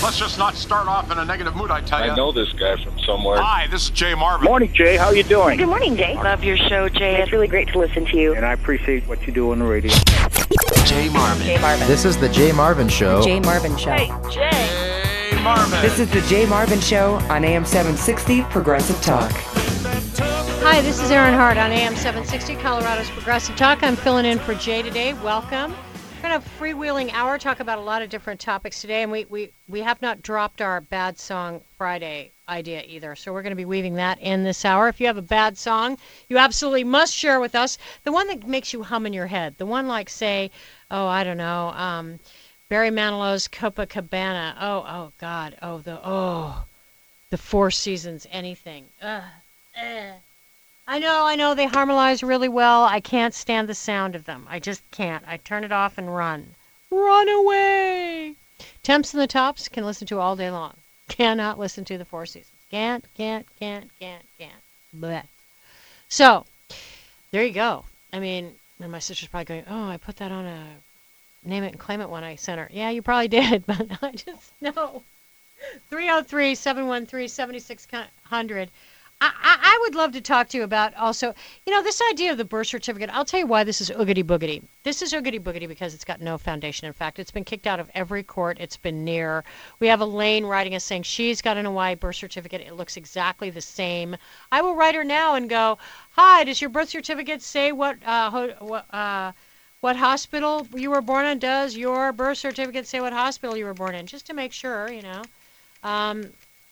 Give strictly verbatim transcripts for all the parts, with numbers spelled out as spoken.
Let's just not start off in a negative mood, I tell you. I know this guy from somewhere. Hi, this is Jay Marvin. Morning, Jay. How you doing? Good morning, Jay. Love your show, Jay. It's really great to listen to you. And I appreciate what you do on the radio. Jay Marvin. Jay Marvin. This is the Jay Marvin Show. Jay Marvin Show. Hey, Jay. Jay Marvin. This is the Jay Marvin Show on A M seven sixty Progressive Talk. Hi, this is Erin Hart on A M seven sixty, Colorado's Progressive Talk. I'm filling in for Jay today. Welcome. We're going to have a freewheeling hour, talk about a lot of different topics today, and we, we, we have not dropped our Bad Song Friday idea either, so we're going to be weaving that in this hour. If you have a bad song, you absolutely must share with us. The one that makes you hum in your head. The one like, say, oh, I don't know, um, Barry Manilow's Copacabana. Oh, oh, God. Oh, the, oh, the Four Seasons, anything. Ugh. Eh. I know, I know, they harmonize really well. I can't stand the sound of them. I just can't. I turn it off and run. Run away! Temps and the Tops can listen to all day long. Cannot listen to the Four Seasons. Can't, can't, can't, can't, can't. Blech. So, there you go. I mean, and my sister's probably going, oh, I put that on a name it and claim it when I sent her. Yeah, you probably did, but I just know. three oh three, seven one three, seven six hundred. I, I would love to talk to you about also, you know, this idea of the birth certificate. I'll tell you why this is oogity boogity. This is oogity boogity because it's got no foundation. In fact, it's been kicked out of every court it's been near. We have Elaine writing us saying she's got an Hawaii birth certificate. It looks exactly the same. I will write her now and go, hi, does your birth certificate say what uh, ho- what, uh, what hospital you were born in? Does your birth certificate say what hospital you were born in? Just to make sure, you know. Um,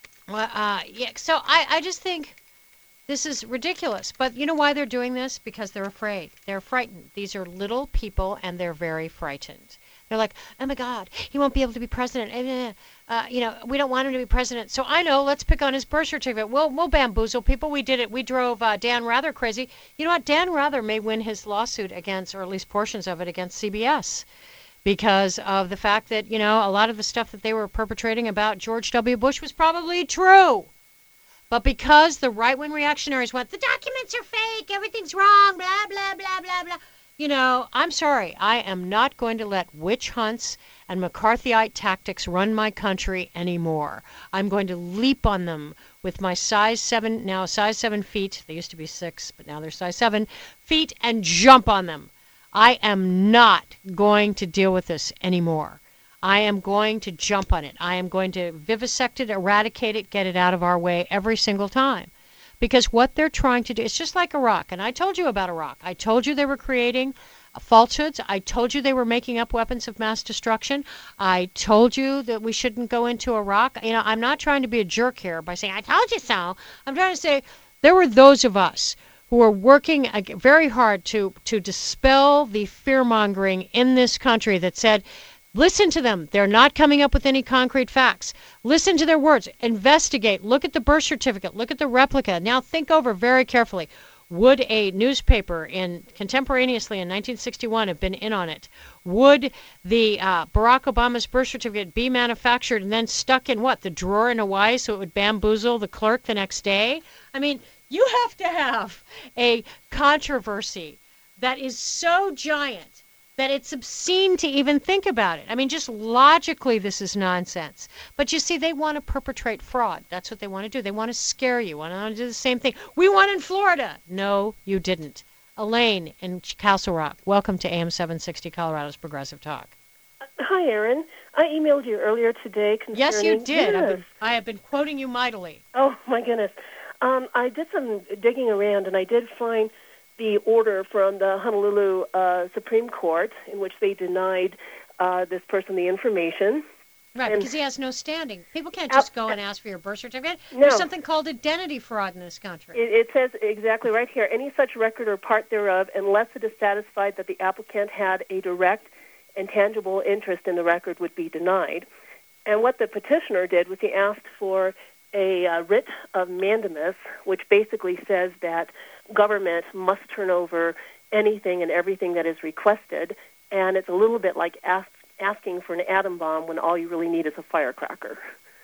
uh, yeah. So I, I just think this is ridiculous. But you know why they're doing this? Because they're afraid. They're frightened. These are little people, and they're very frightened. They're like, oh, my God, he won't be able to be president. Uh, you know, we don't want him to be president. So I know, let's pick on his birth certificate. We'll, we'll bamboozle people. We did it. We drove uh, Dan Rather crazy. You know what? Dan Rather may win his lawsuit against, or at least portions of it, against C B S because of the fact that, you know, a lot of the stuff that they were perpetrating about George W. Bush was probably true. But because the right-wing reactionaries went, the documents are fake, everything's wrong, blah, blah, blah, blah, blah. You know, I'm sorry. I am not going to let witch hunts and McCarthyite tactics run my country anymore. I'm going to leap on them with my size seven, now size seven feet. They used to be six, but now they're size seven feet, and jump on them. I am not going to deal with this anymore. I am going to jump on it. I am going to vivisect it, eradicate it, get it out of our way every single time. Because what they're trying to do, it's just like Iraq. And I told you about Iraq. I told you they were creating falsehoods. I told you they were making up weapons of mass destruction. I told you that we shouldn't go into Iraq. You know, I'm not trying to be a jerk here by saying, I told you so. I'm trying to say there were those of us who are working very hard to, to dispel the fear-mongering in this country that said, listen to them. They're not coming up with any concrete facts. Listen to their words. Investigate. Look at the birth certificate. Look at the replica. Now think over very carefully. Would a newspaper in contemporaneously in nineteen sixty-one have been in on it? Would the uh, Barack Obama's birth certificate be manufactured and then stuck in what? The drawer in Hawaii so it would bamboozle the clerk the next day? I mean, you have to have a controversy that is so giant that it's obscene to even think about it. I mean, just logically, this is nonsense. But you see, they want to perpetrate fraud. That's what they want to do. They want to scare you. They want to do the same thing. We won in Florida. No, you didn't. Elaine in Castle Rock, welcome to A M seven sixty, Colorado's Progressive Talk. Hi, Erin. I emailed you earlier today concerning... Yes, you did. Yes. I've been, I have been quoting you mightily. Oh, my goodness. Um, I did some digging around, and I did find the order from the Honolulu uh, Supreme Court in which they denied uh, this person the information. Right, and because he has no standing. People can't just uh, go and ask for your birth certificate. No. There's something called identity fraud in this country. It, it says exactly right here, any such record or part thereof, unless it is satisfied that the applicant had a direct and tangible interest in the record, would be denied. And what the petitioner did was he asked for a uh, writ of mandamus, which basically says that government must turn over anything and everything that is requested, and it's a little bit like ask, asking for an atom bomb when all you really need is a firecracker.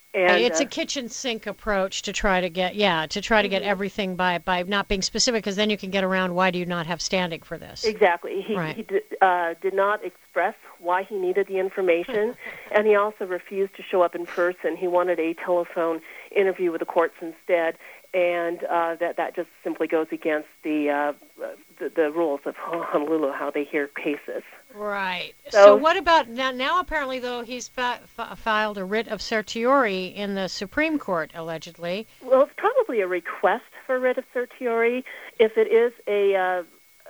And it's uh, a kitchen sink approach to try to get, yeah, to try to get Mm-hmm. everything by, by not being specific, because then you can get around why do you not have standing for this. Exactly. He, Right. he did, uh, did not express why he needed the information, and he also refused to show up in person. He wanted a telephone interview with the courts instead, and uh, that that just simply goes against the, uh, the the rules of Honolulu, how they hear cases. Right. So- So, what about now? Now apparently, though, he's fa- fa- filed a writ of certiorari in the Supreme Court, allegedly. Well, it's probably a request for writ of certiorari. If it is a uh,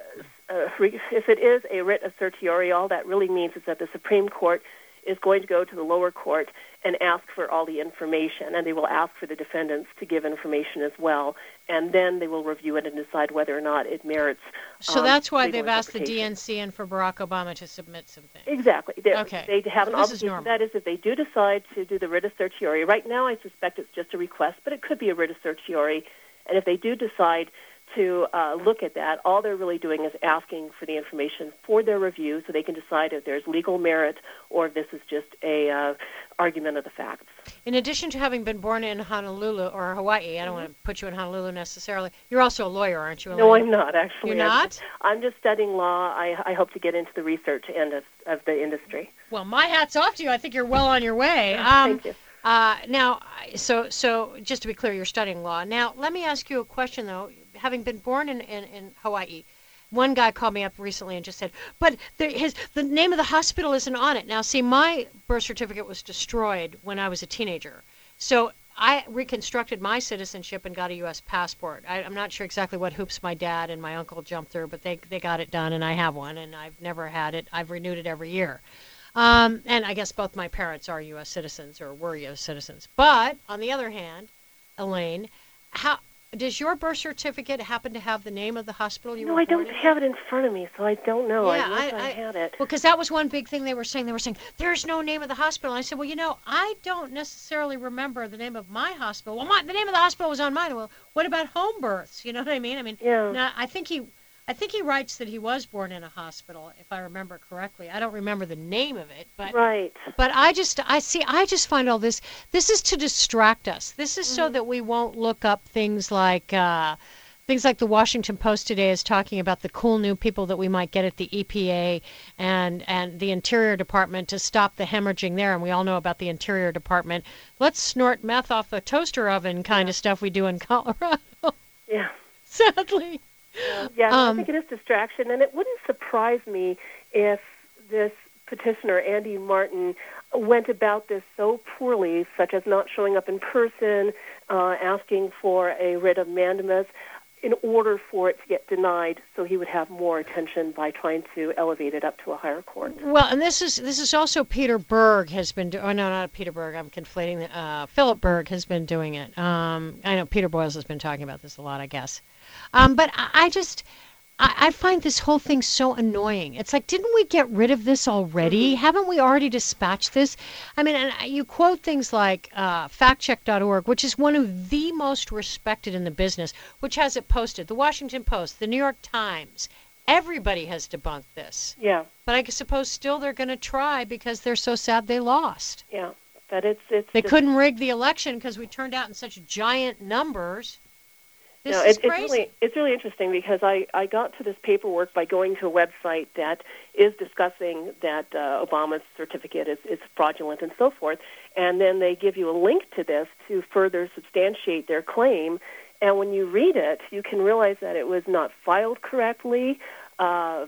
uh, re- if it is a writ of certiorari, all that really means is that the Supreme Court is going to go to the lower court and ask for all the information, and they will ask for the defendants to give information as well, and then they will review it and decide whether or not it merits. So um, that's why legal they've asked the interpretation. D N C and for Barack Obama to submit some things. Exactly. They, Okay. They have an This is obligation. normal. That is, if they do decide to do the writ of certiorari. Right now, I suspect it's just a request, but it could be a writ of certiorari. And if they do decide to uh, look at that, all they're really doing is asking for the information for their review, so they can decide if there's legal merit or if this is just a uh, argument of the facts. In addition to having been born in Honolulu or Hawaii, I don't want to put you in Honolulu necessarily. You're also a lawyer, aren't you? No, Elaine? I'm not, actually. You're I'm not? just- I'm just studying law. I, I hope to get into the research end of, of the industry. Well, my hat's off to you. I think you're well on your way. Um, Thank you. Uh, now, I- so so just to be clear, you're studying law. Now, let me ask you a question, though. Having been born in, in, in Hawaii, one guy called me up recently and just said, but the, his, the name of the hospital isn't on it. Now, see, my birth certificate was destroyed when I was a teenager. So I reconstructed my citizenship and got a U S passport. I, I'm not sure exactly what hoops my dad and my uncle jumped through, but they, they got it done, and I have one, and I've never had it. I've renewed it every year. Um, and I guess both my parents are U S citizens or were U S citizens. But on the other hand, Elaine, how does your birth certificate happen to have the name of the hospital you No, were I born don't in? have it in front of me, so I don't know. Yeah, I wish I- I, I- had it. Well, because that was one big thing they were saying. They were saying, there's no name of the hospital. And I said, well, you know, I don't necessarily remember the name of my hospital. Well, my, the name of the hospital was on mine. Well, what about home births? You know what I mean? I mean, Yeah. now, I think he... I think he writes that he was born in a hospital, if I remember correctly. I don't remember the name of it, but Right. but I just I see I just find all this this is to distract us. This is so that we won't look up things like uh, things like the Washington Post today is talking about the cool new people that we might get at the E P A and and the Interior Department to stop the hemorrhaging there. And we all know about the Interior Department. Let's snort meth off a toaster oven kind of stuff we do in Colorado. Yeah. Sadly. Yeah, Um, I think it is distraction, and it wouldn't surprise me if this petitioner, Andy Martin, went about this so poorly, such as not showing up in person, uh, asking for a writ of mandamus, in order for it to get denied, so he would have more attention by trying to elevate it up to a higher court. Well, and this is this is also Peter Berg has been do- oh no not Peter Berg, I'm conflating the uh, Philip Berg has been doing it. Um, I know Peter Boyles has been talking about this a lot, I guess. Um, but I, I just I, I find this whole thing so annoying. It's like, didn't we get rid of this already? Mm-hmm. Haven't we already dispatched this? I mean, and you quote things like uh, fact check dot org, which is one of the most respected in the business, which has it posted. The Washington Post, the New York Times, everybody has debunked this. Yeah, But I suppose still they're going to try because they're so sad they lost. yeah, but it's it's. They just, couldn't rig the election because we turned out in such giant numbers. This No, is it, it's crazy. really it's really interesting because I, I got to this paperwork by going to a website that is discussing that uh, Obama's certificate is, is fraudulent and so forth, and then they give you a link to this to further substantiate their claim. And when you read it, you can realize that it was not filed correctly. Uh,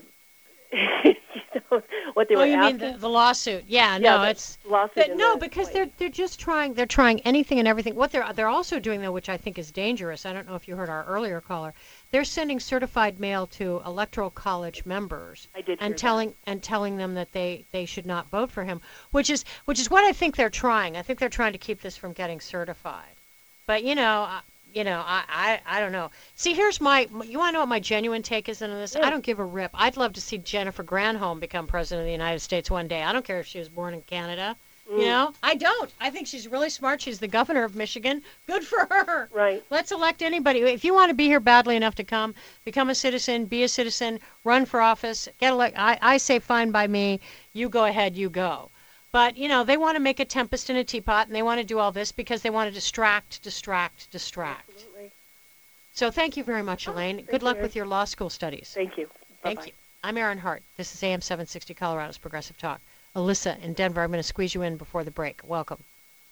you know, what they Oh, were you mean asking. the, the lawsuit? Yeah, Yeah, no, the it's lawsuit that, and no, the because claim. they're they're just trying they're trying anything and everything. What they're they're also doing though, which I think is dangerous. I don't know if you heard our earlier caller. They're sending certified mail to Electoral College members I did hear and that. telling and telling them that they, they should not vote for him, which is which is what I think they're trying. I think they're trying to keep this from getting certified. But you know, I, you know, I, I, I don't know. See, here's my. You want to know what my genuine take is into this? Yeah. I don't give a rip. I'd love to see Jennifer Granholm become president of the United States one day. I don't care if she was born in Canada. Mm. You know, I don't. I think she's really smart. She's the governor of Michigan. Good for her. Right. Let's elect anybody. If you want to be here badly enough to come, become a citizen, be a citizen, run for office, get elected. I, I say fine by me. You go ahead. You go. But, you know, they want to make a tempest in a teapot, and they want to do all this because they want to distract, distract, distract. Absolutely. So thank you very much, Elaine. thank Good you, luck Erin. with your law school studies. Thank you. Thank Bye-bye. you. I'm Erin Hart. This is A M seven sixty Colorado's Progressive Talk. Alyssa in Denver, I'm going to squeeze you in before the break. Welcome.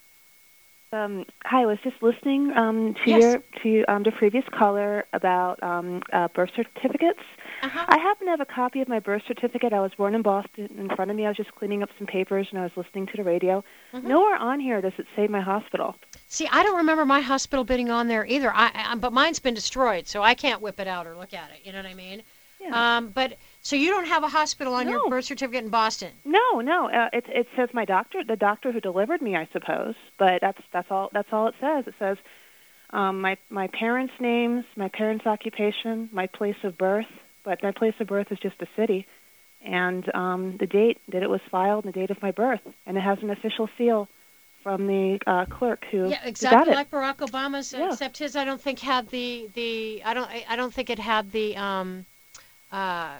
Um, hi, I was just listening um, to Yes. your to um, the previous caller about um, uh, birth certificates. Uh-huh. I happen to have a copy of my birth certificate. I was born in Boston. In front of me, I was just cleaning up some papers, and I was listening to the radio. Mm-hmm. Nowhere on here does it say my hospital. See, I don't remember my hospital being on there either, I, I, but mine's been destroyed, so I can't whip it out or look at it. You know what I mean? Yeah. Um, but so you don't have a hospital on your No. birth certificate in Boston? No, no. Uh, it it says my doctor, the doctor who delivered me, I suppose. But that's that's all. That's all it says. It says um, my my parents' names, my parents' occupation, my place of birth. But my place of birth is just a city, and um, the date that it was filed, and the date of my birth, and it has an official seal from the uh, clerk who, Yeah, who got exactly it. like Barack Obama's, Yeah. except his I don't think had the the I don't I I don't think it had the um, uh,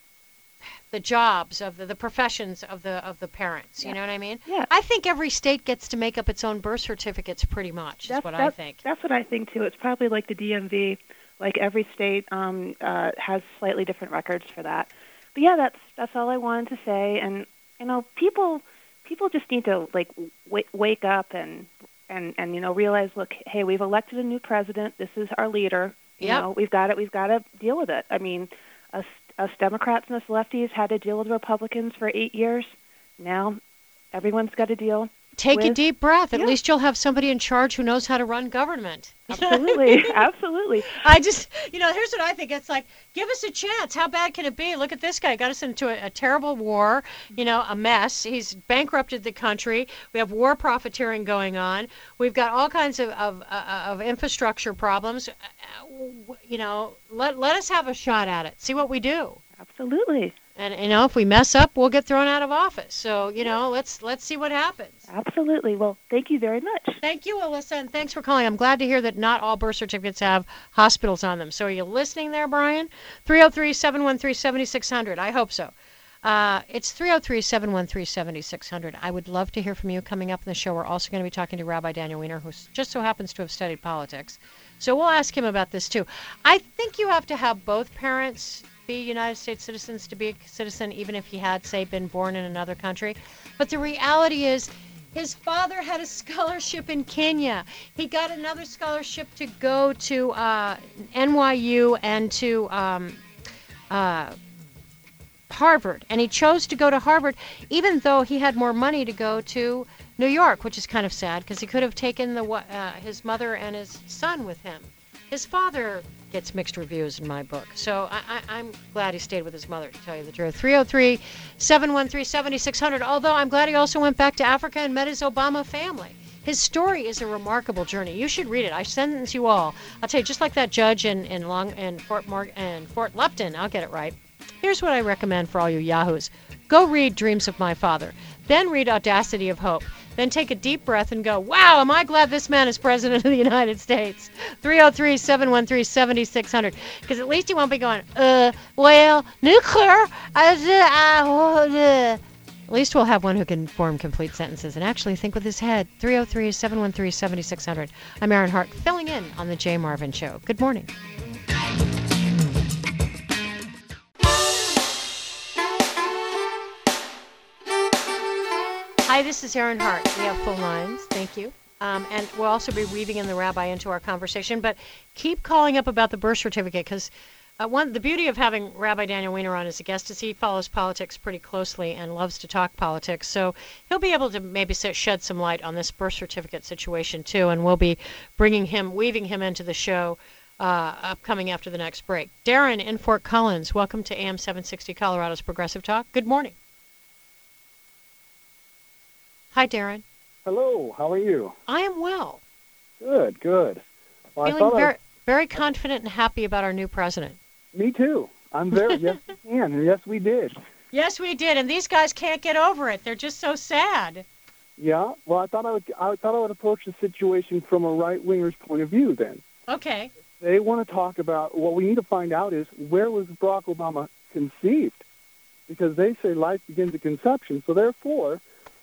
the jobs of the, the professions of the of the parents. You Yeah. know what I mean? Yeah. I think every state gets to make up its own birth certificates pretty much. That's is what that's, I think. That's what I think too. It's probably like the D M V. Like every state um, uh, has slightly different records for that. But yeah, that's that's all I wanted to say. And you know, people people just need to like w- wake up and and and you know realize, look, hey, we've elected a new president. This is our leader. You Yep. know, we've got it. We've got to deal with it. I mean, us us Democrats and us lefties had to deal with Republicans for eight years. Now, everyone's got to deal. Take a with- deep breath. At Yeah. least you'll have somebody in charge who knows how to run government. Absolutely, absolutely. I just, you know, here's what I think. It's like, give us a chance. How bad can it be? Look at this guy. Got us into a, a terrible war, you know, a mess. He's bankrupted the country. We have war profiteering going on. We've got all kinds of, of, uh, of infrastructure problems. Uh, You know, let, let us have a shot at it. See what we do. Absolutely. And, you know, if we mess up, we'll get thrown out of office. So, you know, let's let's see what happens. Absolutely. Well, thank you very much. Thank you, Alyssa, and thanks for calling. I'm glad to hear that not all birth certificates have hospitals on them. So are you listening there, Brian? three oh three, seven one three, seven six zero zero. I hope so. Uh, it's three oh three, seven one three, seven six zero zero. I would love to hear from you coming up in the show. We're also going to be talking to Rabbi Daniel Weiner, who just so happens to have studied politics. So we'll ask him about this, too. I think you have to have both parents be United States citizens to be a citizen, even if he had, say, been born in another country. But the reality is his father had a scholarship in Kenya. He got another scholarship to go to uh, N Y U and to um, uh, Harvard. And he chose to go to Harvard, even though he had more money to go to New York, which is kind of sad because he could have taken the uh, his mother and his son with him. His father gets mixed reviews in my book, so I, I, I'm glad he stayed with his mother, to tell you the truth. three oh three, seven one three, seven six zero zero, although I'm glad he also went back to Africa and met his Obama family. His story is a remarkable journey. You should read it. I sentence you all. I'll tell you, just like that judge in, in, Long, in Fort, Mor- in Fort Lupton, I'll get it right. Here's what I recommend for all you yahoos. Go read Dreams of My Father. Then read Audacity of Hope. Then take a deep breath and go, wow, am I glad this man is president of the United States. three oh three, seven one three, seven six zero zero. Because at least you won't be going, uh, well, nuclear. Uh, uh, uh. At least we'll have one who can form complete sentences and actually think with his head. three oh three, seven one three, seven six zero zero. I'm Erin Hart, filling in on The Jay Marvin Show. Good morning. Hi, this is Erin Hart. We have full lines. Thank you. Um, and we'll also be weaving in the rabbi into our conversation. But keep calling up about the birth certificate because uh, one the beauty of having Rabbi Daniel Weiner on as a guest is he follows politics pretty closely and loves to talk politics. So he'll be able to maybe shed some light on this birth certificate situation too. And we'll be bringing him, weaving him into the show uh, upcoming after the next break. Darren in Fort Collins, welcome to A M seven sixty Colorado's Progressive Talk. Good morning. Hi, Darren. Hello, how are you? I am well. Good, good. Well, I Feeling thought very, very confident and happy about our new president. I, me too. I'm very, yes, we can, and yes, we did. Yes, we did, and these guys can't get over it. They're just so sad. Yeah, well, I thought I would, I thought I would approach the situation from a right-winger's point of view then. Okay. They want to talk about, what we need to find out is, where was Barack Obama conceived? Because they say life begins at conception, so therefore,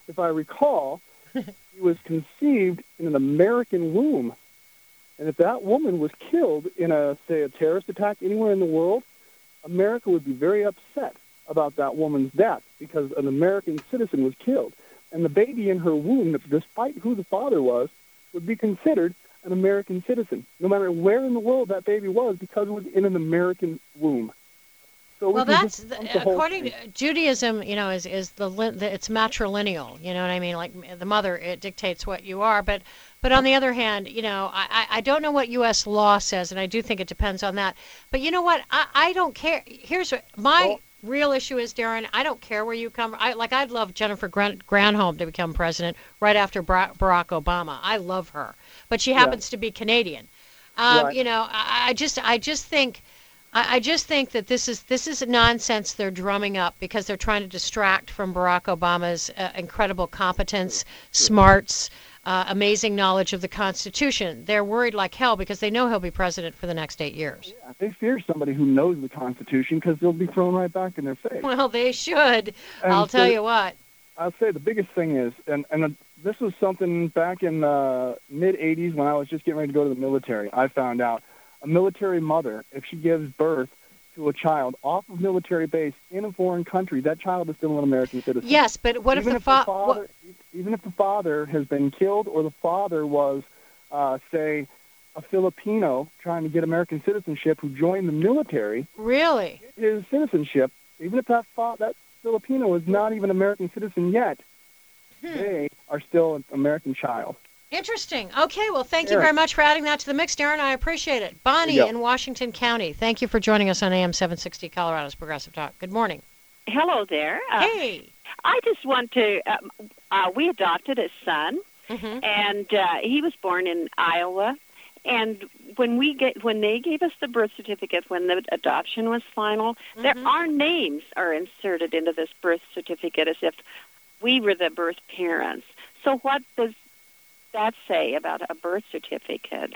if I recall, he was conceived in an American womb. And if that woman was killed in a, say, a terrorist attack anywhere in the world, America would be very upset about that woman's death because an American citizen was killed. And the baby in her womb, despite who the father was, would be considered an American citizen, no matter where in the world that baby was, because it was in an American womb. So well, we that's the, the, according to Judaism. You know, is is the, the it's matrilineal. You know what I mean? Like the mother, it dictates what you are. But but on the other hand, you know, I I don't know what U S law says, and I do think it depends on that. But you know what? I I don't care. Here's what my well, real issue is, Darren. I don't care where you come. I like I'd love Jennifer Gran- Granholm to become president right after Barack Obama. I love her, but she happens yeah. to be Canadian. Um, right. You know, I, I just I just think. I just think that this is this is nonsense they're drumming up because they're trying to distract from Barack Obama's uh, incredible competence, smarts, uh, amazing knowledge of the Constitution. They're worried like hell because they know he'll be president for the next eight years. Yeah, they fear somebody who knows the Constitution because they'll be thrown right back in their face. Well, they should. And I'll so, tell you what. I'll say the biggest thing is, and, and uh, this was something back in the mid eighties when I was just getting ready to go to the military. I found out. A military mother, if she gives birth to a child off of military base in a foreign country, that child is still an American citizen. Yes, but what even if the, if fa- the father, even if the father has been killed, or the father was, uh, say, a Filipino trying to get American citizenship who joined the military? Really? His citizenship, even if that fa- that Filipino is not even an American citizen yet, hmm. they are still an American child. Interesting. Okay, well, thank you very much for adding that to the mix, Darren. I appreciate it. Bonnie in Washington County, thank you for joining us on A M seven sixty, Colorado's Progressive Talk. Good morning. Hello there. Uh, hey. I just want to, uh, uh, we adopted a son, mm-hmm. and uh, he was born in Iowa. And when we get, when they gave us the birth certificate, when the adoption was final, mm-hmm. there, our names are inserted into this birth certificate as if we were the birth parents. So what does that say about a birth certificate?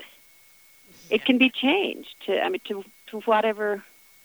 It can be changed to, I mean, to to whatever.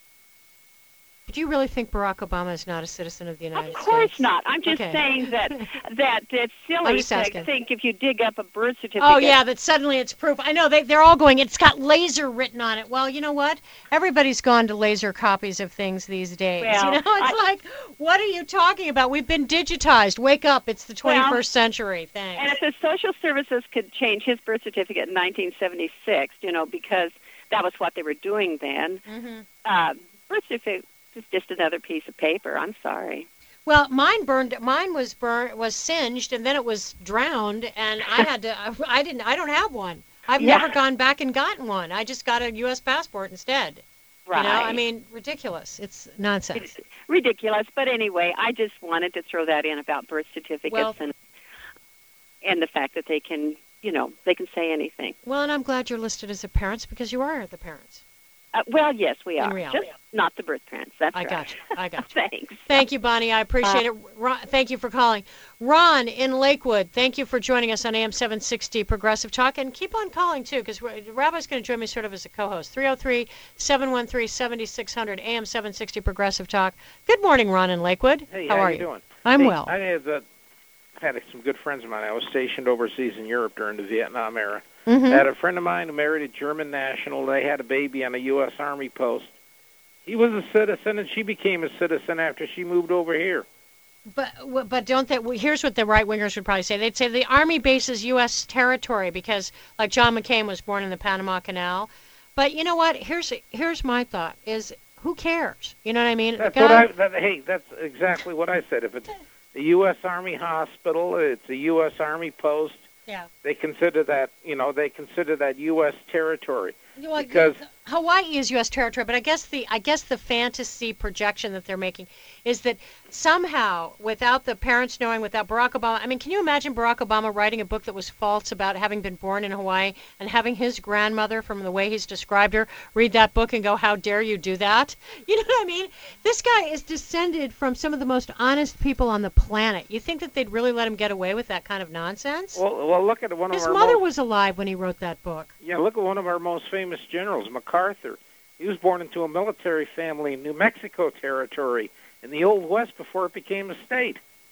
Do you really think Barack Obama is not a citizen of the United States? Of course not. I'm just okay. saying that that it's silly to asking. think if you dig up a birth certificate. Oh yeah, that suddenly it's proof. I know they they're all going. It's got laser written on it. Well, you know what? Everybody's gone to laser copies of things these days. Well, you know, it's I, like, what are you talking about? We've been digitized. Wake up! It's the twenty-first well, century. Thanks. And if the Social Services could change his birth certificate in nineteen seventy-six, you know, because that was what they were doing then, mm-hmm. uh, birth certificate. It's just another piece of paper. I'm sorry. Well, mine burned. Mine was burned, was singed, and then it was drowned. And I had to. I didn't. I don't have one. I've yeah. never gone back and gotten one. I just got a U S passport instead. Right. You know, I mean, ridiculous. It's nonsense. It's ridiculous. But anyway, I just wanted to throw that in about birth certificates well, and and the fact that they can, you know, they can say anything. Well, and I'm glad you're listed as the parents because you are the parents. Uh, well, yes, we are. In reality. Just not the birth parents. That's I right. got you. I got you. Thanks. Thank you, Bonnie. I appreciate uh, it. Ron, thank you for calling. Ron in Lakewood, thank you for joining us on A M seven sixty Progressive Talk. And keep on calling, too, because Rabbi's going to join me sort of as a co-host. three oh three, seven one three, seven six zero zero, A M seven sixty Progressive Talk. Good morning, Ron in Lakewood. Hey, how, how are you doing? I'm hey, well. I had, uh, had some good friends of mine. I was stationed overseas in Europe during the Vietnam era. Mm-hmm. I had a friend of mine who married a German national. They had a baby on a U S Army post. He was a citizen, and she became a citizen after she moved over here. But but don't they? Here's what the right wingers would probably say. They'd say the Army base is U S territory because, like, John McCain was born in the Panama Canal. But you know what? Here's here's my thought: is who cares? You know what I mean? That's guy, what I. That, hey, that's exactly what I said. If it's a U S Army hospital, it's a U S Army post. Yeah. They consider that, you know, they consider that U S territory. Well, because Hawaii is U S territory, but I guess the I guess the fantasy projection that they're making is that somehow, without the parents knowing, without Barack Obama, I mean, can you imagine Barack Obama writing a book that was false about having been born in Hawaii and having his grandmother, from the way he's described her, read that book and go, how dare you do that? You know what I mean? This guy is descended from some of the most honest people on the planet. You think that they'd really let him get away with that kind of nonsense? Well, well look at one his of our mother most, was alive when he wrote that book. Yeah, look at one of our most famous generals, MacArthur. He was born into a military family in New Mexico territory in the Old West before it became a state.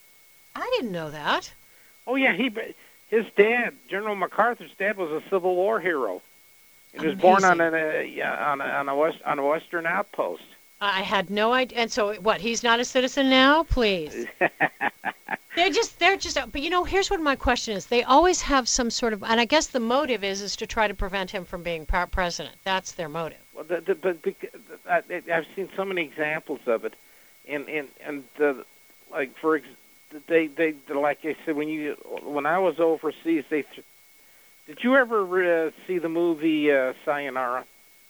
I didn't know that. Oh yeah, he his dad, General MacArthur's dad, was a Civil War hero. He was born on a, on a on a west on a western outpost. I had no idea. And so, what? He's not a citizen now? Please. They're just, they're just. But you know, here's what my question is. They always have some sort of, and I guess the motive is is to try to prevent him from being president. That's their motive. Well, the, the, but I, I've seen so many examples of it, and and and the, like for ex, they they like I said when you when I was overseas they. Did you ever uh, see the movie uh, Sayonara?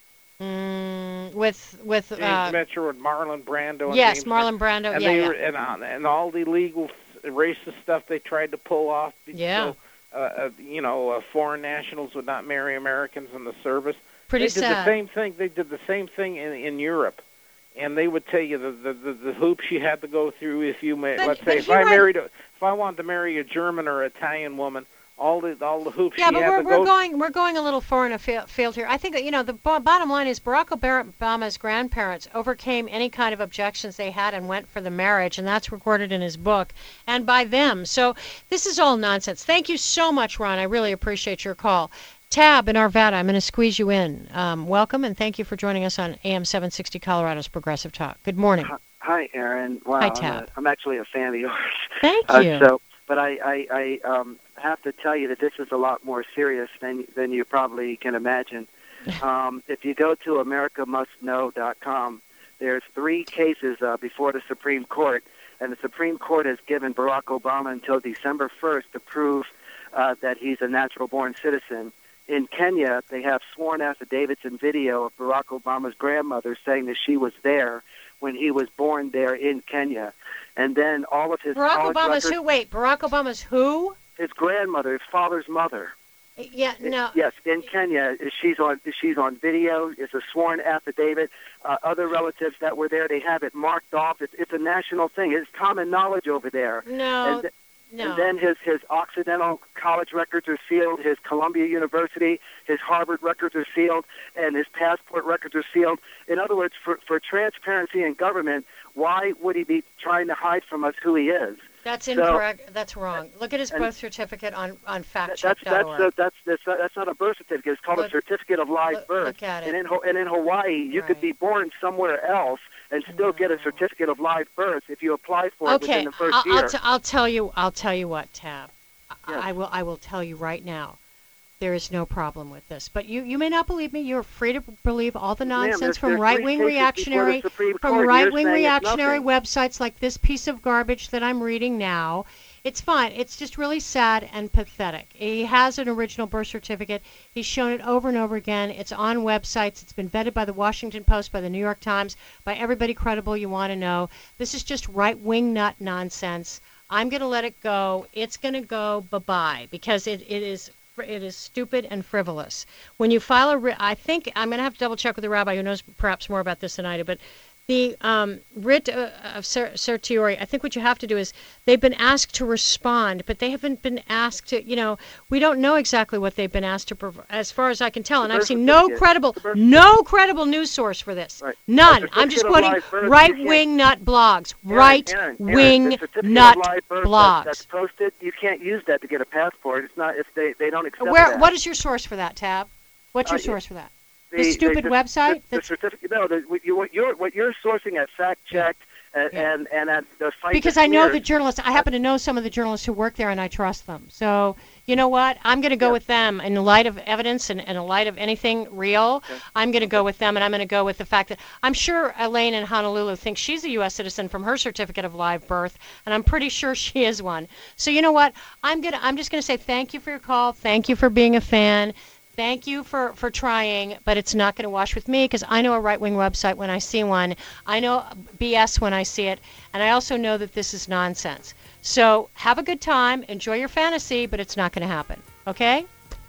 Mm, with with James uh, Metro with Marlon Brando. And yes, James Marlon Brando. And yeah, they yeah. Were, and, uh, and all the illegal racist stuff they tried to pull off. Yeah. So, uh, uh, you know, uh, foreign nationals would not marry Americans in the service. Pretty they did sad. the same thing. They did the same thing in in Europe, and they would tell you the the, the, the hoops you had to go through if you ma- But- let's but say if he I might- married a, if I wanted to marry a German or Italian woman. All the all the hoops Yeah, she but had we're to we're go going we're going a little far in a field here. I think that you know the bo- bottom line is Barack Obama's grandparents overcame any kind of objections they had and went for the marriage, and that's recorded in his book and by them. So this is all nonsense. Thank you so much, Ron. I really appreciate your call. Tab in Arvada, I'm going to squeeze you in. Um, welcome and thank you for joining us on A M seven sixty Colorado's Progressive Talk. Good morning. Hi, Aaron. Wow, Hi, I'm, Tab. a, I'm actually a fan of yours. Thank Uh, you. so, but I, I, I um, have to tell you that this is a lot more serious than than you probably can imagine. Um, if you go to America Must Know dot com, there's three cases uh, before the Supreme Court, and the Supreme Court has given Barack Obama until December first to prove uh, that he's a natural-born citizen. In Kenya, they have sworn affidavits and video of Barack Obama's grandmother saying that she was there when he was born there in Kenya. And then all of his Barack college Obama's records, who? Wait, Barack Obama's who? his grandmother, his father's mother. Yeah, no. Yes, in Kenya, she's on she's on video. It's a sworn affidavit. Uh, other relatives that were there, they have it marked off. It's, it's a national thing. It's common knowledge over there. No, And, th- no. and then his, his Occidental college records are sealed. His Columbia University, his Harvard records are sealed, and his passport records are sealed. In other words, for, for transparency in government, why would he be trying to hide from us who he is? That's So- incorrect. That's wrong. Look at his and- birth certificate on on fact That's check that's dot a, org. that's that's that's not a birth certificate. It's called Look- a certificate of live look- birth. look at it. And in Ho- and in Hawaii, you could be born somewhere else and still get a certificate of live birth if you apply for it Okay, within the first I'll, year. I'll, t- I'll tell you. I'll tell you what, Tab. I- Yes. I will. I will tell you right now. There is no problem with this. But you, you may not believe me. You're free to believe all the Ma'am, nonsense there's- from there's right-wing three cases before the reactionary, Supreme from Court. You're right-wing saying it's reactionary nothing. websites like this piece of garbage that I'm reading now. It's fine. It's just really sad and pathetic. He has an original birth certificate. He's shown it over and over again. It's on websites. It's been vetted by the Washington Post, by the New York Times, by everybody credible you want to know. This is just right-wing nut nonsense. I'm going to let it go. It's going to go bye-bye because it, it is it is stupid and frivolous. When you file a, ri- I think I'm going to have to double check with the rabbi who knows perhaps more about this than I do, but the um, writ uh, of cer- certiorari, I think what you have to do is they've been asked to respond, but they haven't been asked to, you know, we don't know exactly what they've been asked to, prov- as far as I can tell, and I've seen no credible, no credible news source for this. Right. None. A I'm just certificate of quoting live birth, you right-wing nut blogs. Aaron, Aaron, Aaron, Right-wing the certificate nut of live birth blogs. that- That's posted. You can't use that to get a passport. It's not if they they don't accept Where? that. What is your source for that, Tab? What's your Uh, source for that? The, The stupid the, website The, the that's- certificate. No, the, what, you, what you're what you're sourcing at Fact Check and, and and at the fight. Because the I know Smears. the journalists. I happen to know some of the journalists who work there, and I trust them. So you know what? I'm going to go with them in light of evidence and in light of anything real. Okay. I'm going to go with them, and I'm going to go with the fact that I'm sure Elaine in Honolulu thinks she's a U S citizen from her certificate of live birth, and I'm pretty sure she is one. So you know what? I'm gonna. I'm just going to say thank you for your call. Thank you for being a fan. Thank you for, for trying, but it's not going to wash with me because I know a right-wing website when I see one. I know B S when I see it, and I also know that this is nonsense. So have a good time, enjoy your fantasy, but it's not going to happen, okay?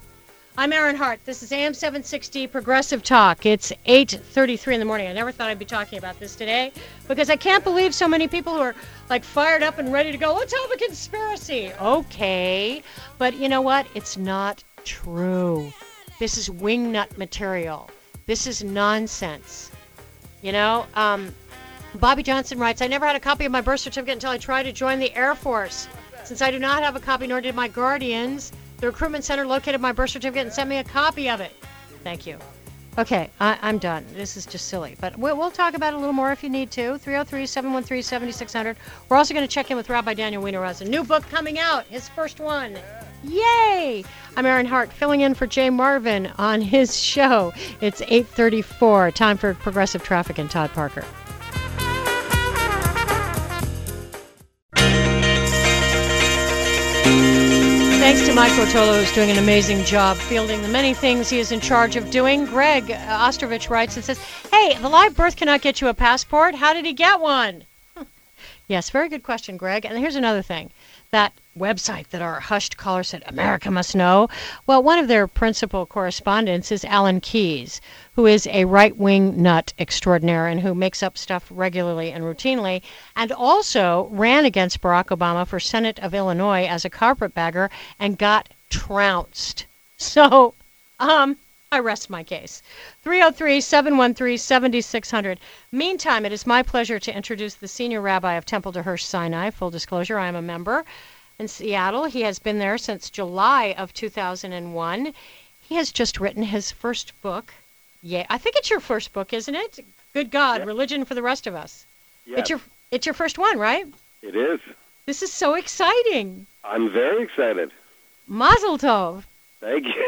I'm Aaron Hart. This is A M seven sixty Progressive Talk. It's eight thirty-three in the morning. I never thought I'd be talking about this today because I can't believe so many people who are like fired up and ready to go, let's have a conspiracy. Okay, but you know what? It's not true. This is wingnut material. This is nonsense. You know, um, Bobby Johnson writes, I never had a copy of my birth certificate until I tried to join the Air Force. Since I do not have a copy, nor did my guardians, the recruitment center located my birth certificate and sent me a copy of it. Thank you. Okay, I, I'm done. This is just silly. But we'll, we'll talk about it a little more if you need to. three oh three, seven one three, seven six zero zero. We're also going to check in with Rabbi Daniel Weiner, who has a new book coming out, his first one. Yay! I'm Erin Hart, filling in for Jay Marvin on his show. It's eight thirty-four. Time for Progressive Traffic and Todd Parker. Thanks to Mike Rotolo, who's doing an amazing job fielding the many things he is in charge of doing. Greg Ostrovich writes and says, hey, the live birth cannot get you a passport. How did he get one? Yes, very good question, Greg. And here's another thing. That website that our hushed caller said, America Must Know. Well, one of their principal correspondents is Alan Keyes, who is a right-wing nut extraordinaire and who makes up stuff regularly and routinely, and also ran against Barack Obama for Senate of Illinois as a carpetbagger and got trounced. So, um... I rest my case. three oh three, seven one three, seven six zero zero. Meantime, it is my pleasure to introduce the senior rabbi of Temple de Hirsch Sinai. Full disclosure, I am a member in Seattle. He has been there since July of two thousand one. He has just written his first book. Yeah, I think it's your first book, isn't it? Good God, yep. Religion for the Rest of Us. Yes. It's your, it's your first one, right? It is. This is so exciting. I'm very excited. Mazel tov. Thank you.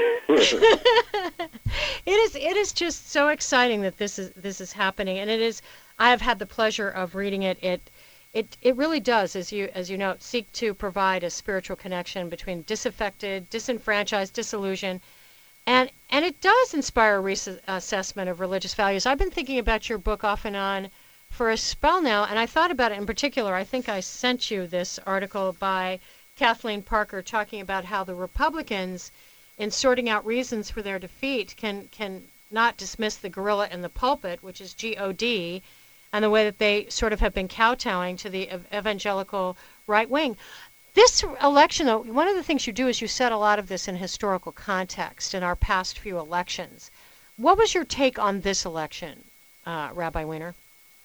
it is it is just so exciting that this is this is happening, and it is. I have had the pleasure of reading it. It it it really does, as you as you know, seek to provide a spiritual connection between disaffected, disenfranchised, disillusioned, and and it does inspire a reassessment of religious values. I've been thinking about your book off and on for a spell now, and I thought about it in particular. I think I sent you this article by Kathleen Parker talking about how the Republicans, in sorting out reasons for their defeat, can can not dismiss the gorilla in the pulpit, which is G O D, and the way that they sort of have been kowtowing to the evangelical right wing. This election, though, one of the things you do is you set a lot of this in historical context in our past few elections. What was your take on this election, uh, Rabbi Weiner?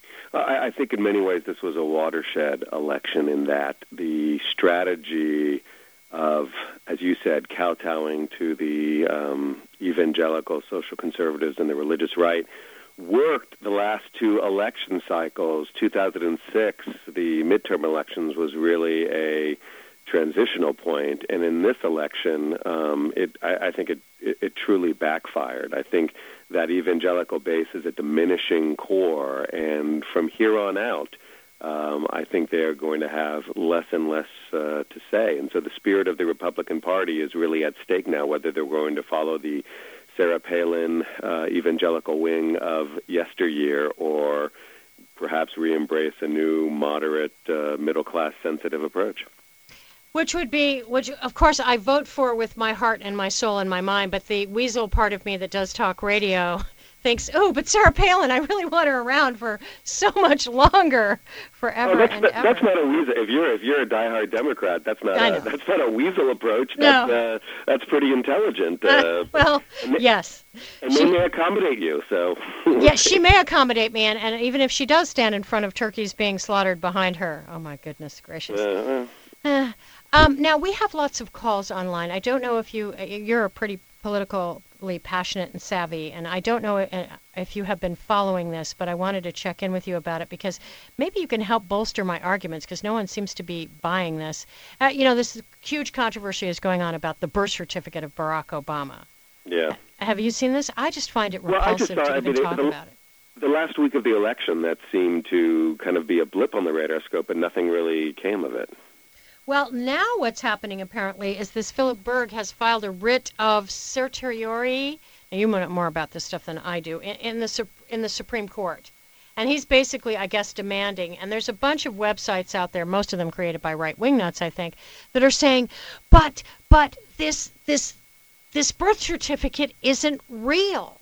I, I think in many ways this was a watershed election in that the strategy of, as you said, kowtowing to the um, evangelical social conservatives and the religious right worked the last two election cycles. two thousand six, the midterm elections, was really a transitional point, and in this election, um, it, I, I think it, it, it truly backfired. I think that evangelical base is a diminishing core, and from here on out, Um, I think they're going to have less and less uh, to say. And so the spirit of the Republican Party is really at stake now, whether they're going to follow the Sarah Palin uh, evangelical wing of yesteryear or perhaps re-embrace a new moderate, uh, middle-class sensitive approach. Which would be, which of course I vote for with my heart and my soul and my mind, but the weasel part of me that does talk radio thinks, oh, but Sarah Palin, I really want her around for so much longer, forever oh, that's and not, ever. That's not a weasel. If you're if you're a diehard Democrat, that's not a, that's not a weasel approach. No. That's uh, that's pretty intelligent. Uh, well, and they, yes. And she, they may accommodate you. So. Yes, she may accommodate me, and, and even if she does stand in front of turkeys being slaughtered behind her, oh my goodness gracious. Uh, uh, um, now we have lots of calls online. I don't know if you you're a pretty politically passionate and savvy, and I don't know if you have been following this, but I wanted to check in with you about it because maybe you can help bolster my arguments because no one seems to be buying this. Uh, you know, this huge controversy is going on about the birth certificate of Barack Obama. Yeah. Have you seen this? I just find it well, repulsive saw, to I even mean, talk the, about it. The last week of the election, that seemed to kind of be a blip on the radar scope, and nothing really came of it. Well, now what's happening, apparently, is this Philip Berg has filed a writ of certiorari. Now, you know more about this stuff than I do, in, in, the, in the Supreme Court. And he's basically, I guess, demanding, and there's a bunch of websites out there, most of them created by right-wing nuts, I think, that are saying, but, but this, this, this birth certificate isn't real.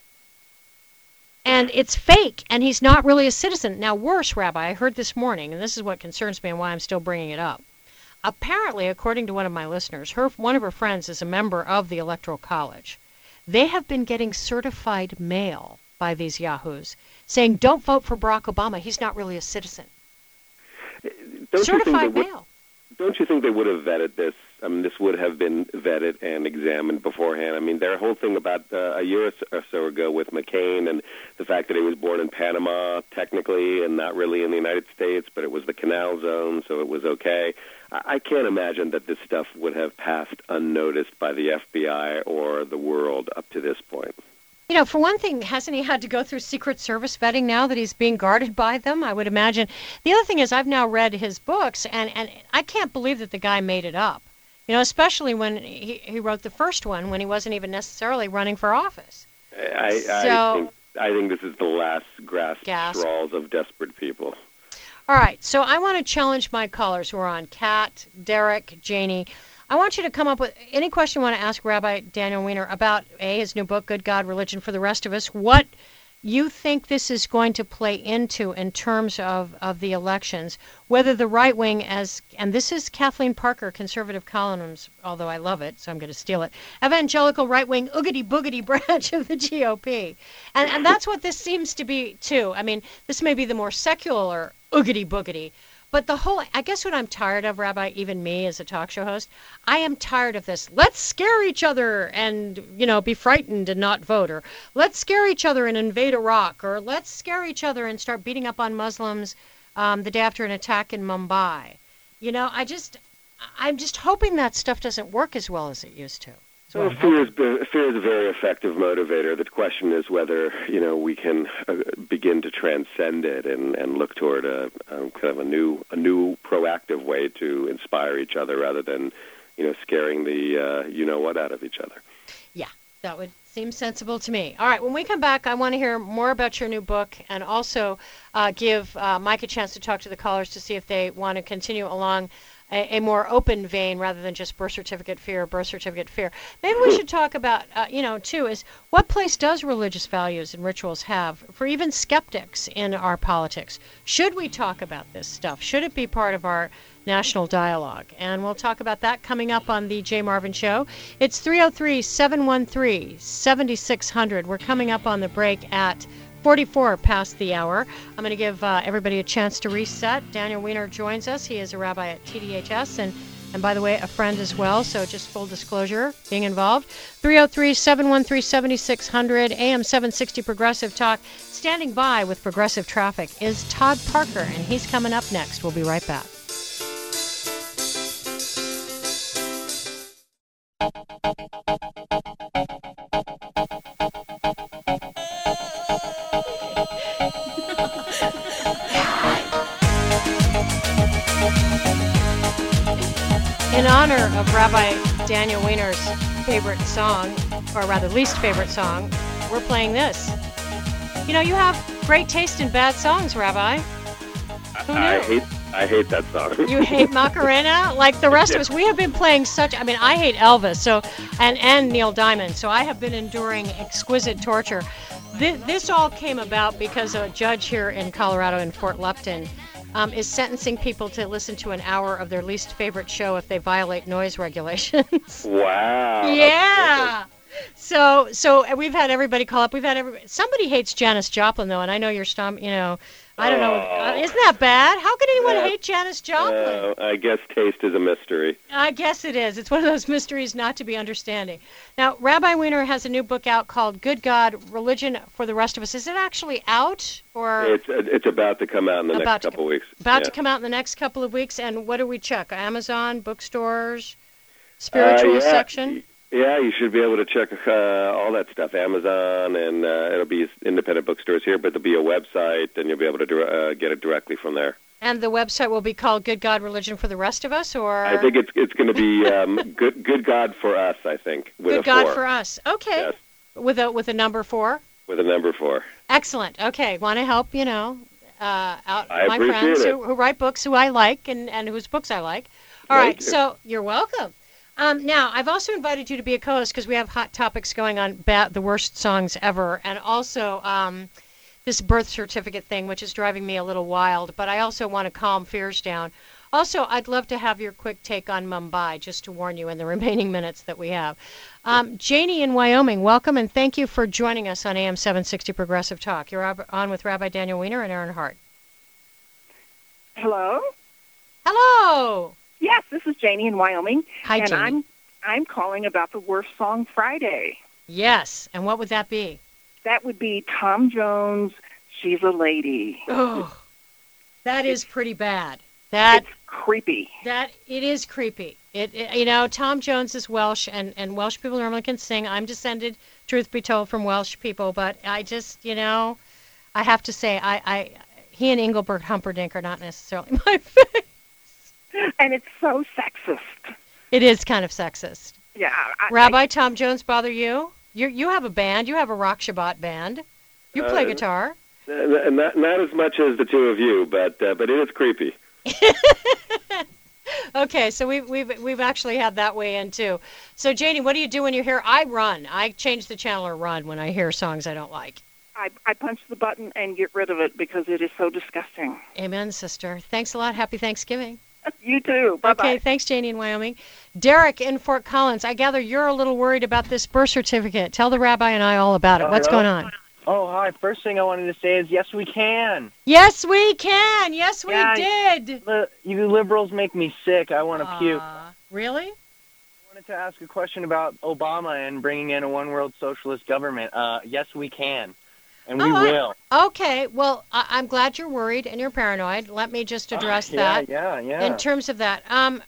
And it's fake, and he's not really a citizen. Now, worse, Rabbi, I heard this morning, and this is what concerns me and why I'm still bringing it up. Apparently, according to one of my listeners, her one of her friends is a member of the Electoral College. They have been getting certified mail by these yahoos saying, don't vote for Barack Obama. He's not really a citizen. Don't certified you think that mail. don't you think they would have vetted this? I mean, this would have been vetted and examined beforehand. I mean, their whole thing about uh, a year or so ago with McCain and the fact that he was born in Panama, technically, and not really in the United States, but it was the Canal Zone, so it was okay. I, I can't imagine that this stuff would have passed unnoticed by the F B I or the world up to this point. You know, for one thing, hasn't he had to go through Secret Service vetting now that he's being guarded by them? I would imagine. The other thing is I've now read his books, and, and I can't believe that the guy made it up. You know, especially when he, he wrote the first one when he wasn't even necessarily running for office. I, so, I, think, I think this is the last grasp gasp. straws of desperate people. All right, so I want to challenge my callers who are on, Kat, Derek, Janie. I want you to come up with any question you want to ask Rabbi Daniel Weiner about, A, his new book, Good God, Religion for the Rest of Us, what you think this is going to play into in terms of, of the elections, whether the right wing, as, and this is Kathleen Parker, conservative columns, although I love it, so I'm going to steal it, evangelical right wing, oogity-boogity branch of the G O P. And, and that's what this seems to be, too. I mean, this may be the more secular oogity-boogity. But the whole, I guess what I'm tired of, Rabbi, even me as a talk show host, I am tired of this. Let's scare each other and, you know, be frightened and not vote. Or let's scare each other and invade Iraq. Or let's scare each other and start beating up on Muslims um, the day after an attack in Mumbai. You know, I just, I'm just hoping that stuff doesn't work as well as it used to. Well, fear is, fear is a very effective motivator. The question is whether, you know, we can uh, begin to transcend it and, and look toward a, a kind of a new a new proactive way to inspire each other rather than, you know, scaring the uh, you-know-what out of each other. Yeah, that would seem sensible to me. All right, when we come back, I want to hear more about your new book and also uh, give uh, Mike a chance to talk to the callers to see if they want to continue along A, a more open vein rather than just birth certificate fear, birth certificate fear. Maybe we should talk about, uh, you know, too, is what place does religious values and rituals have for even skeptics in our politics? Should we talk about this stuff? Should it be part of our national dialogue? And we'll talk about that coming up on the Jay Marvin Show. It's three oh three, seven one three, seven six zero zero. We're coming up on the break at forty-four past the hour. I'm going to give uh, everybody a chance to reset. Daniel Weiner joins us. He is a rabbi at T D H S and, and by the way, a friend as well. So just full disclosure, being involved. three oh three, seven one three, seven six zero zero, A M seven sixty Progressive Talk. Standing by with Progressive Traffic is Todd Parker, and he's coming up next. We'll be right back. In honor of Rabbi Daniel Weiner's favorite song, or rather least favorite song, we're playing this. You know, you have great taste in bad songs, Rabbi. Who knew? I hate I hate that song. You hate Macarena? Like the rest of us, we have been playing such, I mean, I hate Elvis so and, and Neil Diamond, so I have been enduring exquisite torture. This, this all came about because a judge here in Colorado in Fort Lupton Um, is sentencing people to listen to an hour of their least favorite show if they violate noise regulations. Wow. Yeah. So so we've had everybody call up. We've had everybody. Somebody hates Janis Joplin, though, and I know you're stom- you know, I don't oh. know. Uh, isn't that bad? How could anyone That, hate Janis Joplin? Uh, I guess taste is a mystery. I guess it is. It's one of those mysteries not to be understanding. Now, Rabbi Weiner has a new book out called Good God, Religion for the Rest of Us. Is it actually out? or It's it's about to come out in the About next to couple of weeks. About yeah. to come out in the next couple of weeks. And what do we check? Amazon, bookstores, spiritual uh, yeah. section? Yeah, you should be able to check uh, all that stuff, Amazon, and uh, it'll be independent bookstores here, but there'll be a website, and you'll be able to uh, get it directly from there. And the website will be called Good God, Religion for the Rest of Us, or? I think it's it's going to be um, good Good God for Us, I think, with Good a God four. for Us. Okay. Yes. With a with a number four? With a number four. Excellent. Okay. Want to help, you know, uh, out I my appreciate friends it. who, who write books who I like and, and whose books I like. All Thank right. you. So you're welcome. Um, now, I've also invited you to be a co-host because we have hot topics going on, ba- the worst songs ever, and also um, this birth certificate thing, which is driving me a little wild, but I also want to calm fears down. Also, I'd love to have your quick take on Mumbai, just to warn you in the remaining minutes that we have. Um, Janie in Wyoming, welcome, and thank you for joining us on A M seven sixty Progressive Talk. You're on with Rabbi Daniel Weiner and Aaron Hart. Hello? Hello! Yes, this is Janie in Wyoming. Hi, and Janie. I'm I'm calling about the worst song Friday. Yes, and what would that be? That would be Tom Jones, She's a Lady. Oh, that is pretty bad. That it's creepy. That it is creepy. It, it you know, Tom Jones is Welsh, and, and Welsh people normally can sing. I'm descended, truth be told, from Welsh people, but I just, you know, I have to say, I, I he and Engelbert Humperdinck are not necessarily my favorite. And it's so sexist. It is kind of sexist. Yeah. I, Rabbi I, Tom Jones bother you? You you have a band. You have a Rock Shabbat band. You play Uh, guitar. Uh, not not as much as the two of you, but uh, but it is creepy. Okay, so we've we've we've actually had that way in too. So Janie, what do you do when you hear? I run. I change the channel or run when I hear songs I don't like. I, I punch the button and get rid of it because it is so disgusting. Amen, sister. Thanks a lot. Happy Thanksgiving. You too. Bye-bye. Okay, thanks, Janie in Wyoming. Derek in Fort Collins, I gather you're a little worried about this birth certificate. Tell the rabbi and I all about it. What's Hello? going on? Oh, hi. First thing I wanted to say is yes, we can. Yes, we can. Yes, we Yeah, did. Li- you liberals make me sick. I want to puke. Uh, really? I wanted to ask a question about Obama and bringing in a one-world socialist government. Uh, yes, we can. And we Oh, I- will. Okay, well, I- I'm glad you're worried and you're paranoid. Let me just address Uh, that. Yeah, yeah, yeah. In terms of that, um,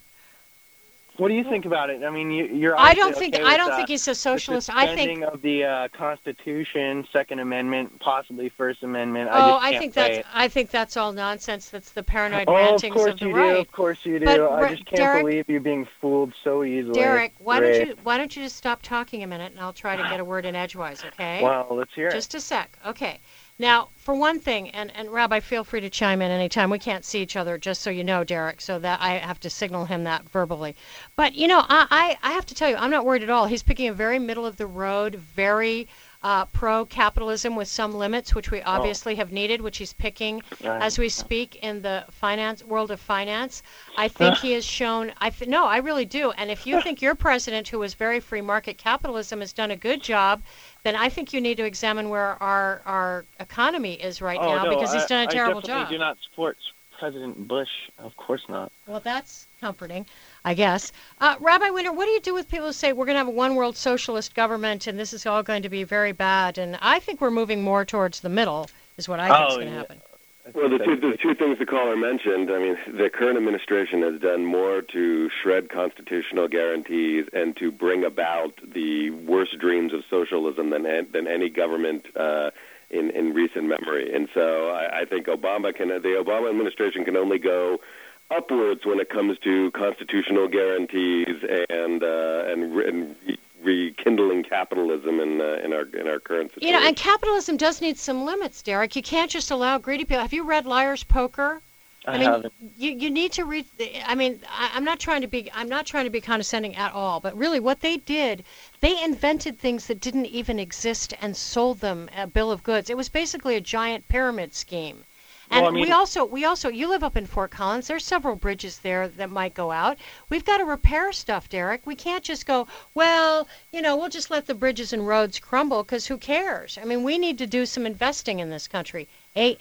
What do you think about it? I mean, you, you're. I don't obviously think okay I with, don't uh, think he's a the socialist. I suspending think of the uh, Constitution, Second Amendment, possibly First Amendment. I oh, just I can't think play that's it. I think that's all nonsense. That's the paranoid Oh, of rantings course of the you right. do. Of course you do. But, I Ra- just can't Derek- believe you being fooled so easily. Derek, why Great. don't you why don't you just stop talking a minute and I'll try to get a word in edgewise, okay? Well, let's hear it. Just a sec. Okay. Now, for one thing, and, and Rabbi, feel free to chime in anytime. We can't see each other, just so you know, Derek, so that I have to signal him that verbally. But, you know, I, I, I have to tell you, I'm not worried at all. He's picking a very middle-of-the-road, very uh, pro-capitalism with some limits, which we obviously have needed, which he's picking Right. as we speak in the finance world of finance. I think he has shown, I th- no, I really do. And if you think your president, who is very free market capitalism, has done a good job, then I think you need to examine where our, our economy is right oh, now no, because he's done a I, terrible I definitely job. do not support President Bush. Of course not. Well, that's comforting, I guess. Uh, Rabbi Winter, what do you do with people who say we're going to have a one-world socialist government and this is all going to be very bad? And I think we're moving more towards the middle is what I think is Oh, going to yeah. happen. Well, the two, the two things the caller mentioned, I mean, the current administration has done more to shred constitutional guarantees and to bring about the worst dreams of socialism than than any government uh, in, in recent memory. And so I, I think Obama can, the Obama administration can only go upwards when it comes to constitutional guarantees and uh, and, re- and re- rekindling capitalism in uh, in our in our current situation. You know, and capitalism does need some limits, Derek. You can't just allow greedy people. Have you read Liar's Poker? I, I mean, haven't. you you need to read. The, I mean, I, I'm not trying to be I'm not trying to be condescending at all. But really, what they did, they invented things that didn't even exist and sold them a bill of goods. It was basically a giant pyramid scheme. And Well, I mean- we also we also you live up in Fort Collins. There's several bridges there that might go out. We've got to repair stuff, Derek. We can't just go, well, you know, we'll just let the bridges and roads crumble because who cares? I mean, we need to do some investing in this country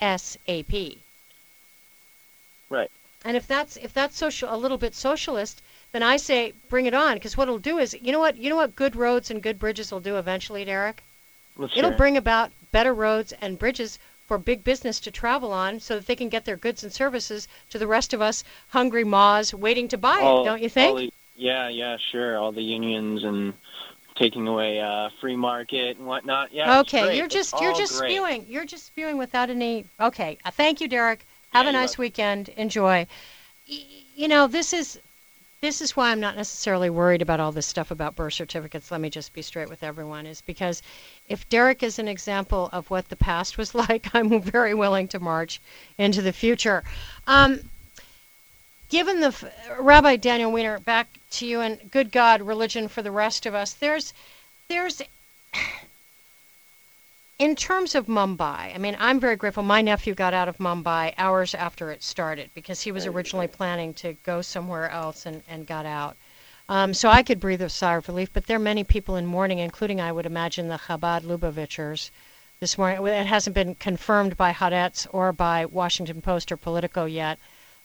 ASAP. Right. And if that's if that's social a little bit socialist, then I say bring it on because what it'll do is, you know what, you know what good roads and good bridges will do eventually, Derek? Let's It'll hear it. bring about better roads and bridges for big business to travel on so that they can get their goods and services to the rest of us hungry maws waiting to buy All- it, don't you all think? the- yeah, yeah, sure. All the unions and taking away uh, free market and whatnot. Yeah. it's okay, great. you're It's just you're all just great. spewing. You're just spewing without any Okay, uh, thank you, Derek. Have Yeah, a you're nice welcome. weekend. Enjoy. Y- you know, this is This is why I'm not necessarily worried about all this stuff about birth certificates. Let me just be straight with everyone, is because if Derek is an example of what the past was like, I'm very willing to march into the future. Um, given the, Rabbi Daniel Weiner, back to you, and good God, religion for the rest of us, there's, there's, in terms of Mumbai, I mean, I'm very grateful. My nephew got out of Mumbai hours after it started because he was originally planning to go somewhere else and, and got out. Um, so I could breathe a sigh of relief, but there are many people in mourning, including, I would imagine, the Chabad Lubavitchers this morning. It hasn't been confirmed by Haaretz or by Washington Post or Politico yet,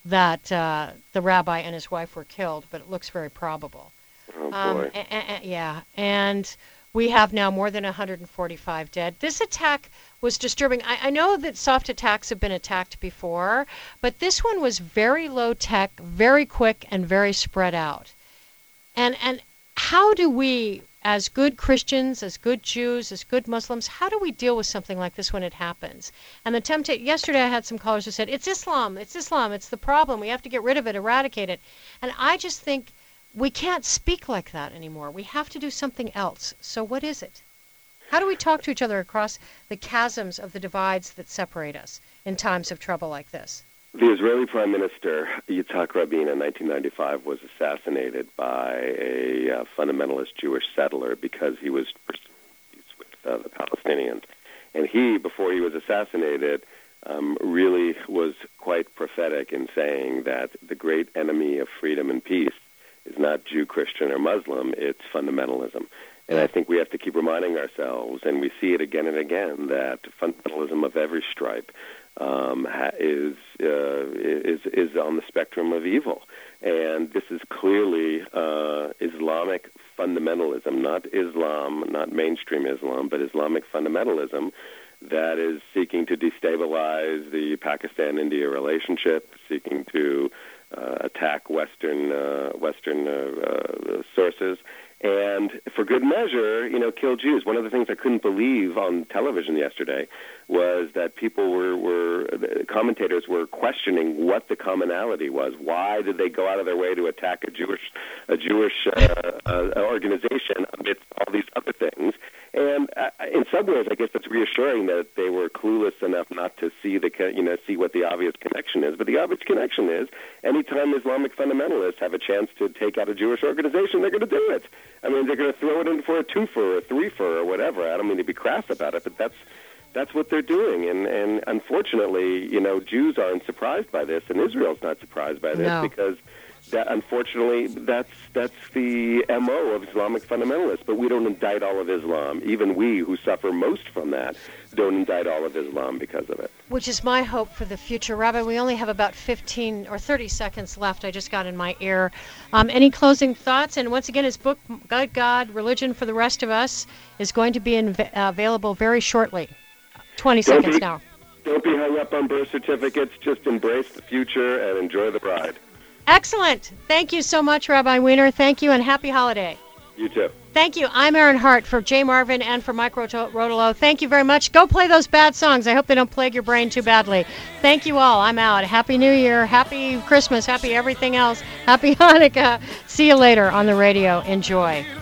that uh, the rabbi and his wife were killed, but it looks very probable. Oh, boy. Um, a- a- a- yeah, and we have now more than one hundred forty-five dead. This attack was disturbing. I, I know that soft attacks have been attacked before, but this one was very low tech, very quick, and very spread out. And and how do we, as good Christians, as good Jews, as good Muslims, how do we deal with something like this when it happens? And the temptation, yesterday I had some callers who said, it's Islam, it's Islam, it's the problem, we have to get rid of it, eradicate it. And I just think we can't speak like that anymore. We have to do something else. So what is it? How do we talk to each other across the chasms of the divides that separate us in times of trouble like this? The Israeli Prime Minister, Yitzhak Rabin, in nineteen ninety-five was assassinated by a uh, fundamentalist Jewish settler because he was with uh, the Palestinians. And he, before he was assassinated, um, really was quite prophetic in saying that the great enemy of freedom and peace is not Jew, Christian, or Muslim, it's fundamentalism. And I think we have to keep reminding ourselves, and we see it again and again, that fundamentalism of every stripe um, ha- is, uh, is is on the spectrum of evil. And this is clearly uh, Islamic fundamentalism, not Islam, not mainstream Islam, but Islamic fundamentalism that is seeking to destabilize the Pakistan-India relationship, seeking to uh, attack Western uh, Western uh, uh, sources, and for good measure, you know, kill Jews. One of the things I couldn't believe on television yesterday was that people were, were commentators were questioning what the commonality was. Why did they go out of their way to attack a Jewish a Jewish uh, uh, organization amidst all these other things? And uh, in some ways, I guess it's reassuring that they were clueless enough not to see the you know see what the obvious connection is. But the obvious connection is, anytime Islamic fundamentalists have a chance to take out a Jewish organization, they're going to do it. I mean, they're going to throw it in for a twofer or a threefer or whatever. I don't mean to be crass about it, but that's that's what they're doing. And and unfortunately, you know, Jews aren't surprised by this, and Israel's not surprised by this No. because that unfortunately that's that's the M O of Islamic fundamentalists. But we don't indict all of Islam. Even we, who suffer most from that, don't indict all of Islam because of it. Which is my hope for the future. Rabbi, we only have about fifteen or thirty seconds left. I just got in my ear. Um, any closing thoughts? And once again, his book, God, God, Religion for the Rest of Us, is going to be in, uh, available very shortly. twenty Don't seconds be, now. Don't be hung up on birth certificates. Just embrace the future and enjoy the ride. Excellent. Thank you so much, Rabbi Weiner. Thank you, and happy holiday. You too. Thank you. I'm Erin Hart for Jay Marvin and for Mike Rot- Rotolo. Thank you very much. Go play those bad songs. I hope they don't plague your brain too badly. Thank you all. I'm out. Happy New Year. Happy Christmas. Happy everything else. Happy Hanukkah. See you later on the radio. Enjoy.